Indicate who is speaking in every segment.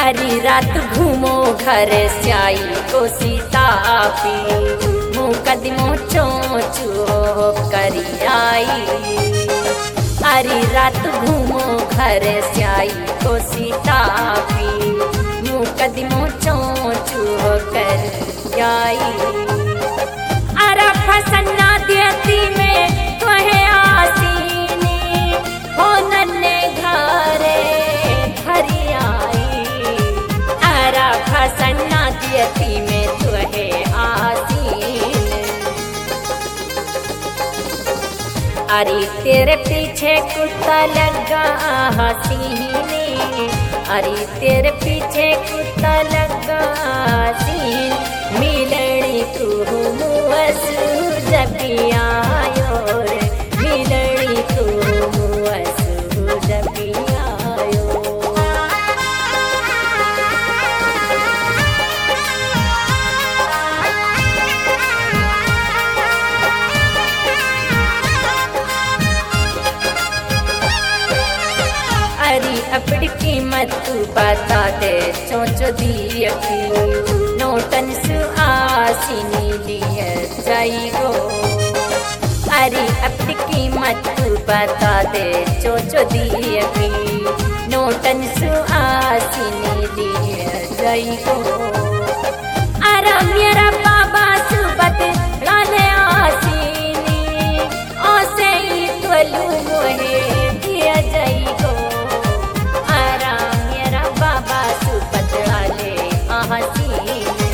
Speaker 1: अरी रात घूमो घर से आई को सीता पी मुकदमो चोचू करी आई। अरी रात घूमो घर से आई को सीता पी मुकदमो चोचू करी आई। अरा फसना देती में तुहे आसीनी हो नन्ने घरे भरी आई। अरा फसना देती में तुहे आसीन। अरे तेरे पीछे कुत्ता लगा हसीने। अरे तेरे पीछे कुत्ता लगा हसीन। मिलनी तू मुअसू जबी आयो रे मिलनी तू मुअसू जबी आयो। अरे अपनी कीमत तू बता दे चोचो दी अखी नोटन सु आसीनी लिए जाइगो। अरे अपनी कीमत तू बता दे चोचो दी अखी नोटन सु आसीनी लिए जाइगो। अरे मेरा बाबा सुबत लाले आसीनी ओसे ही तोलू मोहे दिया जाइगो। अरे मेरा बाबा सुबत लाले आसीनी।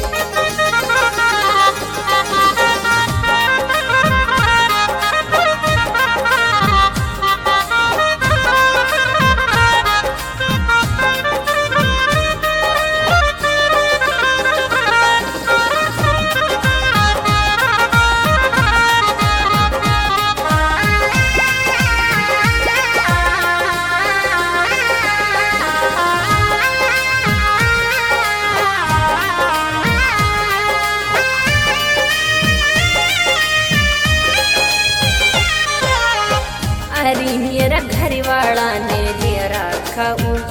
Speaker 1: अरे मेरा घर वाला ने दिया रखा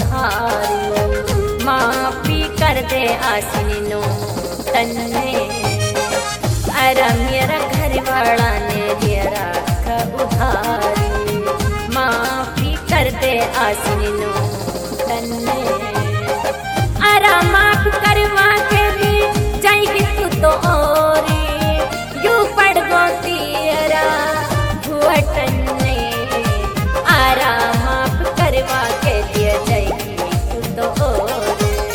Speaker 1: उधार माफी कर दे आसीनी नो तन्ने। अरे मेरा घर वाला ने दिया रखा उधार माफी कर दे आसीनी नो तन्ने। अरे माफ करवा के भी जाएगी तू तो और यू पड़ गो तेरा घुटन। माफ करवा के दिया जाएगी तू तो और।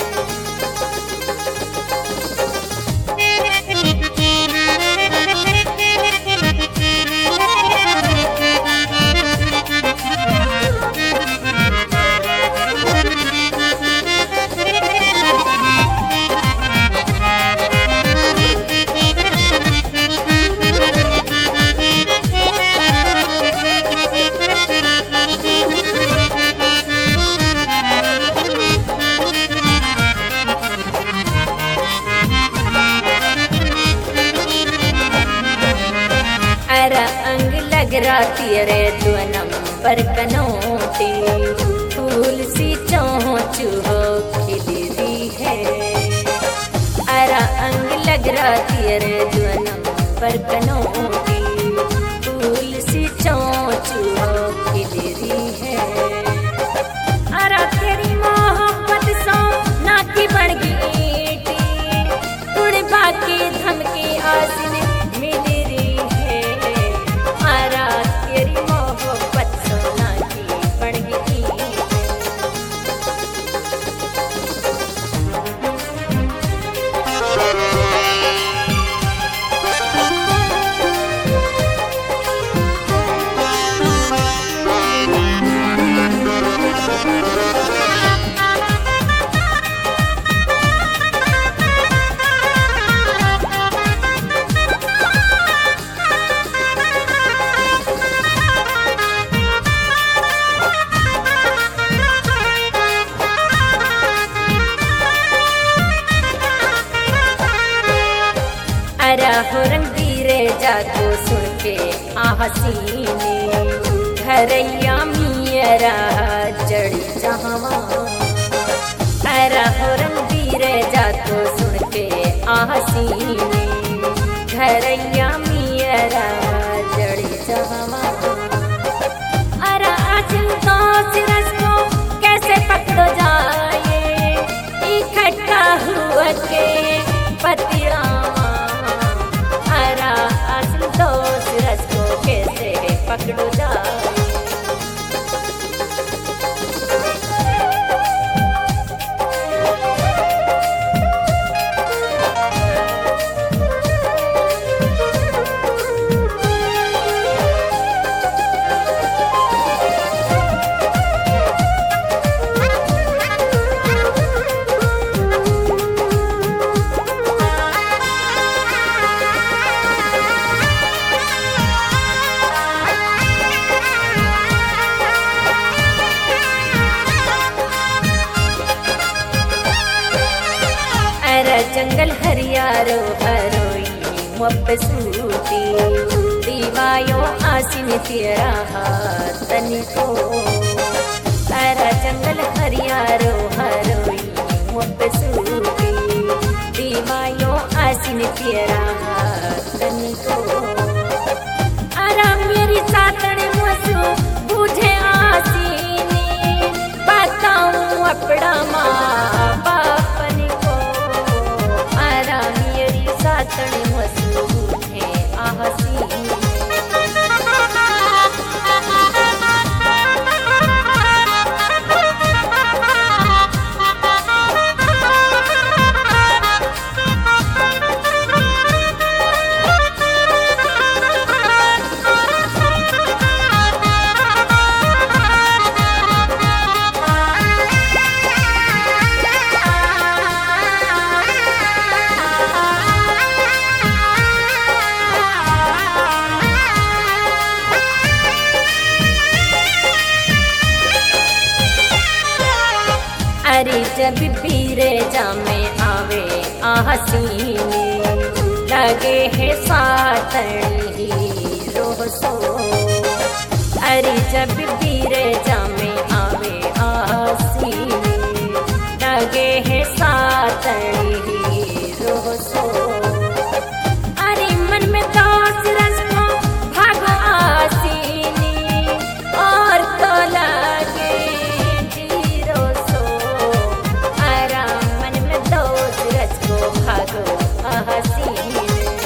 Speaker 1: अरे अंग लग रहा तेरे दो नंबर कनोटी फूल सी चोंचू हो खिली है। अरे अंग लग रहा तेरे दो नंबर कनोटी फूल सी चोंचू हो खिली है। अरे तेरी मोहब्बत सो ना की बढ़ गई तुड़ बाकी धमकी आसीने मिली हो रंगीरे जागो सुन के हसीने घरैया मियरा जड़ी जहवा। हो बिगड़ो जाए। जंगल हरियारो हरोई मुप सूती दीवायो आसिन तेरा तनी को। तारा जंगल हरियारो हरोई मुप सूती दीवायो आसिन तेरा तनी को। अरा मेरी सातन मसू बूझे आसीनी बताऊं अपना माँ बापन को। अरा मेरी सातन मसू बूझे आसीनी। अरे जब पीरे जामे आवे आसीनी लगे है सातनी रोसो। अरे जब पीरे जामे आवे आसीनी लगे है सातनी रोसो। अरे मन में दास रस को भागो आसीनी और तो लगे भागो हसीने।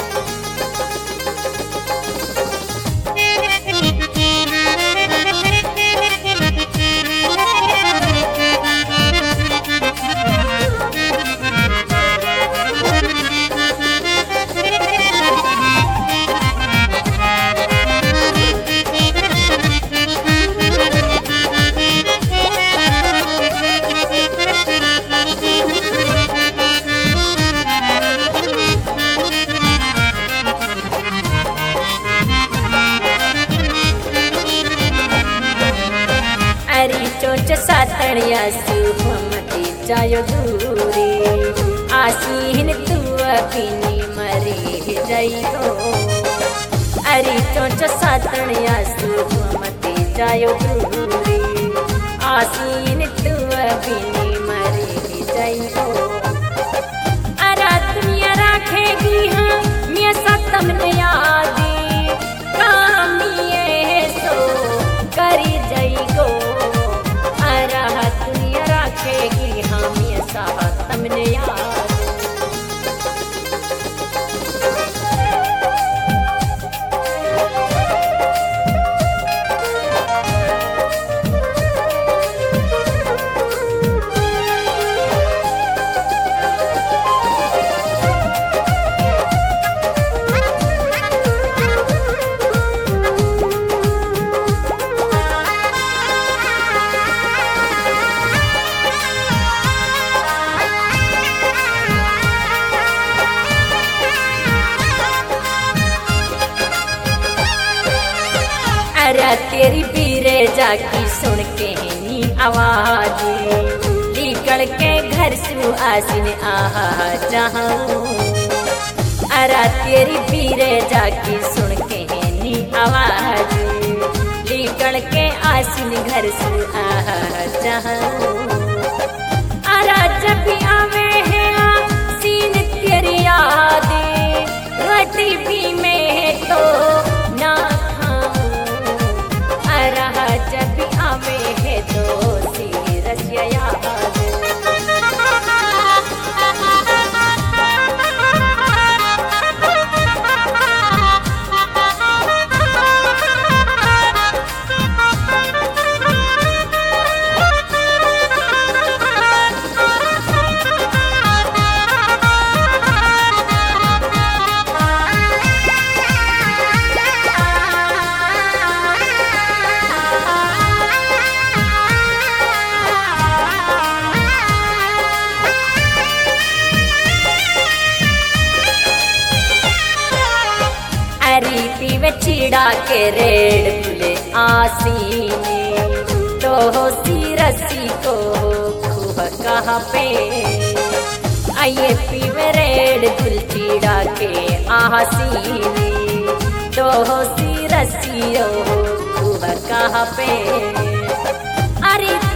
Speaker 1: अरे चोच सातड़िया सुमती जायो दूरी आसीन तू अभिनी मरी जाइयो। अरे चोच सातड़िया सुमती जायो दूरी आसीन तू अभिनी मरी जाइयो। अरा दुनिया रखेगी हाँ मैं सतम यादी कामिए सो करी जाइगो। दुनिया रखेगी हम ये साथ तमने याद। अरे तेरी पीरे जाकी सुन के नी आवाज निकल के घर से आसिन आ जाऊं। अरे तेरी पीरे जाकी सुन के नी आवाज निकल के आसिन घर से आ जाऊं। अरे जब भी आवे है आसीन तेरी याद रोटी भी में तो ना जब भी आवे है तो सीरस याद। चीड़ा के रेड फुले आसीने तो सी रस्सी को खूब कहाँ पे आइए पीवे रेड फुल चीड़ा के आसीने तो सी रस्सी खूब कहाँ पे अरे